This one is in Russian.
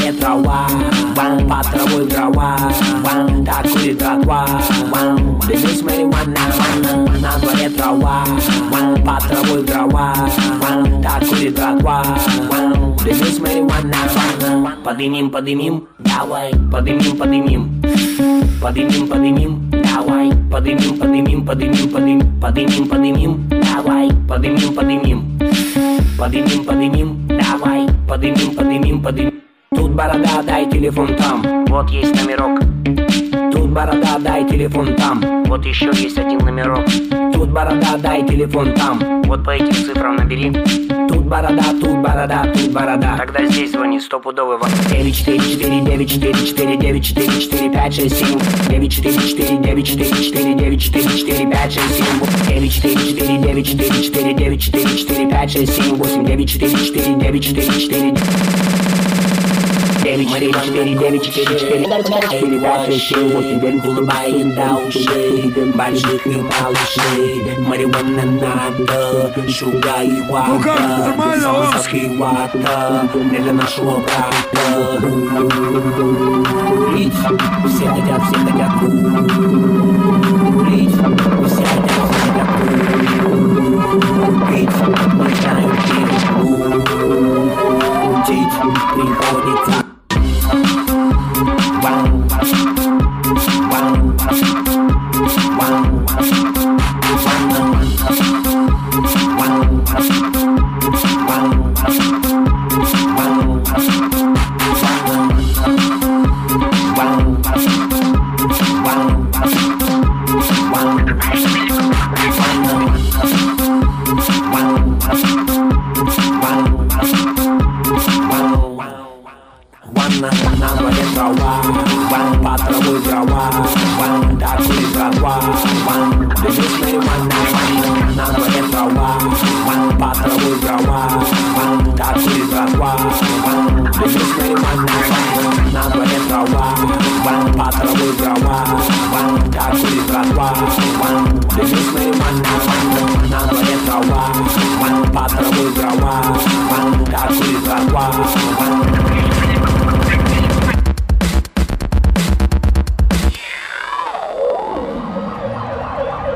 дворе трава, по травой дрова, так курит тротуар. Дымись марихуана, на дворе трава, по травой дрова, так курит тротуар. Дымись марихуана, подымим, подымим, давай, подымим, подымим, подымим, подымим, давай, подымим, подымим, подымим, подымим, подымим, подымим, давай, подымим, подымим, подымим, подымим, давай, подымим, подымим, подымим. Тут борода, дай телефон там, вот есть номерок. Тут борода, дай телефон там, вот еще есть один номерок. Тут борода, дай телефон там, вот по этим цифрам набери. Тут борода, тут борода, тут борода. Тогда здесь звони, стопудовый вам. 944 944 944 567 944 944 944 567 944 944 944 567 8 944 944 улыбается ушей, больших и малышей. Марихуана надо, шуга и вата, запах и вата, для нашего брата. Курить, все хотят курить, все хотят курить, начинают перекурить, приходится. На дворе трава, по травой дрова, так курит тротуар. Дымись марихуана, на дворе трава, по травой дрова, так курит тротуар. Дымись марихуана, на дворе трава, по травой дрова, так курит тротуар. Дымись марихуана, на дворе трава, по травой дрова, так курит тротуар.